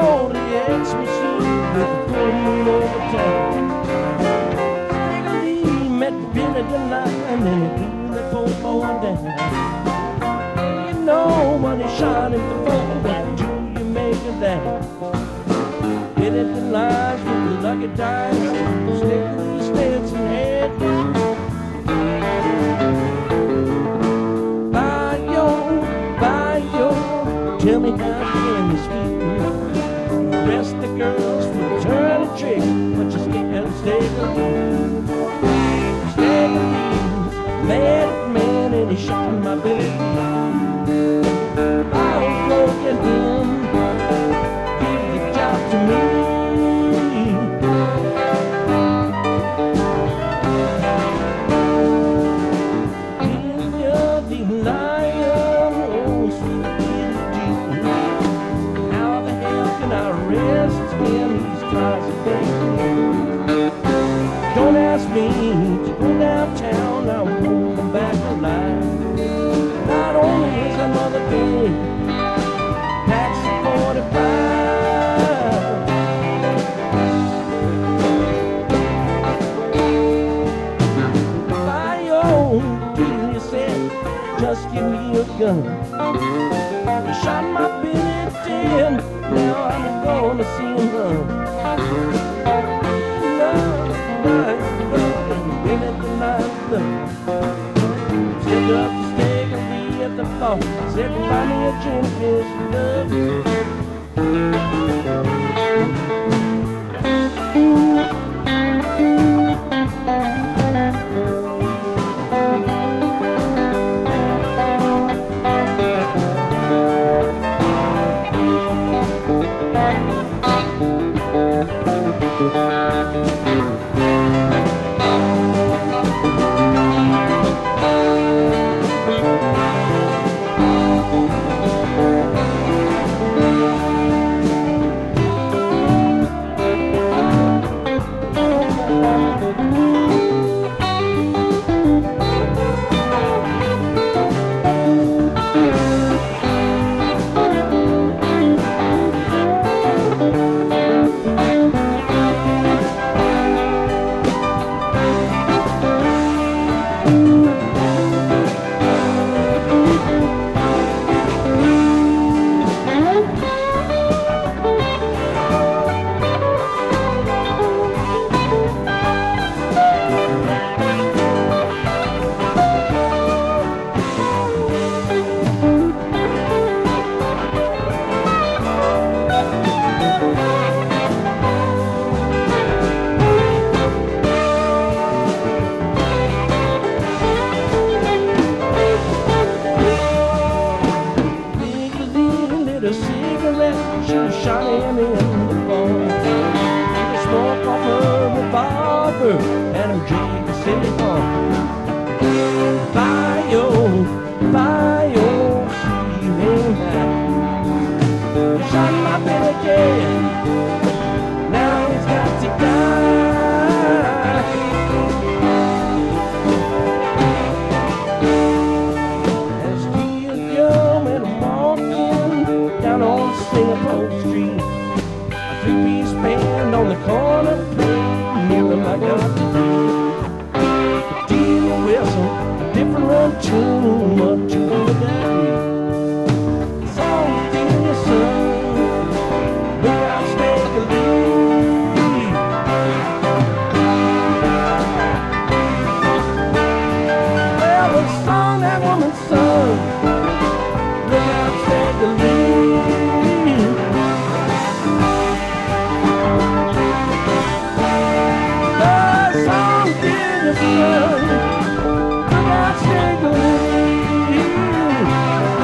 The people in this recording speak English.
go to the X machine with the full moon over town. Stiggly met Billy the Lion and he blew that poor boy down. You know what he shot him for, what do you make of that? Billy the Lion with the lucky dice, Stiggly Stetson head. Tell me how can this feel? The rest of the girls will turn a trick, but you can't stay with Stiggly's mad man and he shot my Billy. I won't get him, give the job to me. Don't ask me to go downtown, I won't come back alive. Not only is another day, taxi 45. My own dealer said, just give me a gun. He shot my Billy dead, now I'm gonna see him run. Stood up to Stiggly at the bar, said buy me a gin fish a cigarette, she shot him in the bone. The smoke off her revolver and her jig of silicone. Bio, she ain't high. Shot my Billy dead, now he's got to die. As he is young and I'm walking down on Singapore Street, a three-piece band on the corner playing near him I got to be. Deal whistle, a different run tune, what you would that be? Song to your son, look out, Stiggly. Well, the song that woman's sung, look out, Stiggly. Look out, Stiggly.